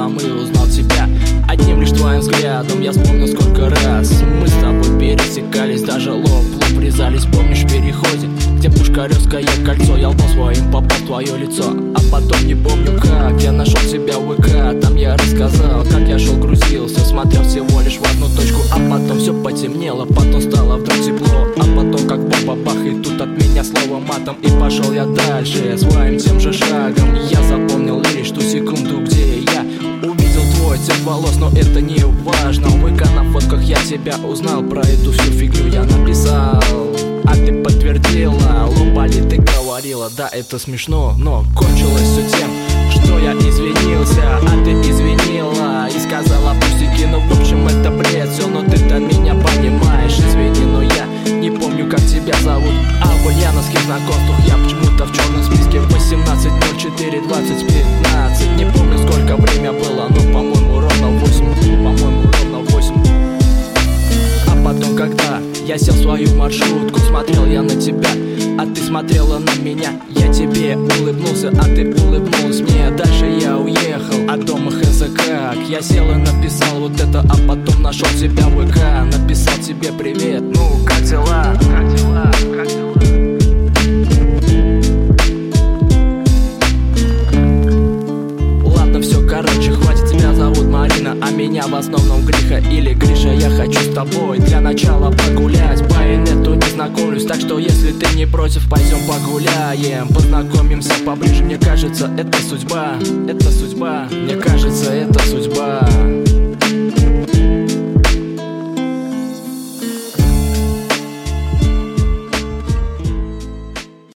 телом и узнал тебя. Одним лишь твоим взглядом я вспомнил, сколько раз мы с тобой пересекались, даже лоб в лоб врезались. Помнишь в переходе, где Пушкаревское кольцо, я лбом своим попал в твое лицо. А потом не помню как, я нашел тебя в ВК. Там я рассказал, как я шел, грузился, смотрел всего лишь в одну точку. А потом все потемнело, потом стало вдруг тепло. А потом как бомба бах, и тут от меня слово матом. И пошел я дальше своим тем же шагом. Я запомнил лишь ту секунду, где я увидел твой цвет волос, но это не важно. В ВК на фотках я тебя узнал, про эту всю фигню я написал, а ты подтвердила, лупали, ты говорила, да, это смешно, но кончилось все тем, что я извинился, а ты извинила и сказала пустяки. Ну в общем это бред все, но ты-то меня понимаешь. Извини, но я не помню, как тебя зовут. А в ульяновских знакомствах я почему-то в черном списке. 18.04.2015. Не помню, сколько время было, но по-моему ровно 8. По-моему ровно 8. А потом, когда я сел в свою маршрутку, смотрел я на тебя, а ты смотрела на меня. Я тебе улыбнулся, а ты улыбнулась мне. Дальше я уехал, а дома хз как. Я сел и написал вот это, а потом нашел тебя в ВК. Написал тебе привет, ну как дела? Как дела? Как дела? Ладно, все, короче, хватит, тебя зовут Марина, а меня в основном Гриша или Гриша. Я хочу с тобой для начала погулять, по инету не знакомлюсь, так что если ты не против, пойдем погуляем, познакомимся поближе. Мне кажется, это судьба, это судьба. Мне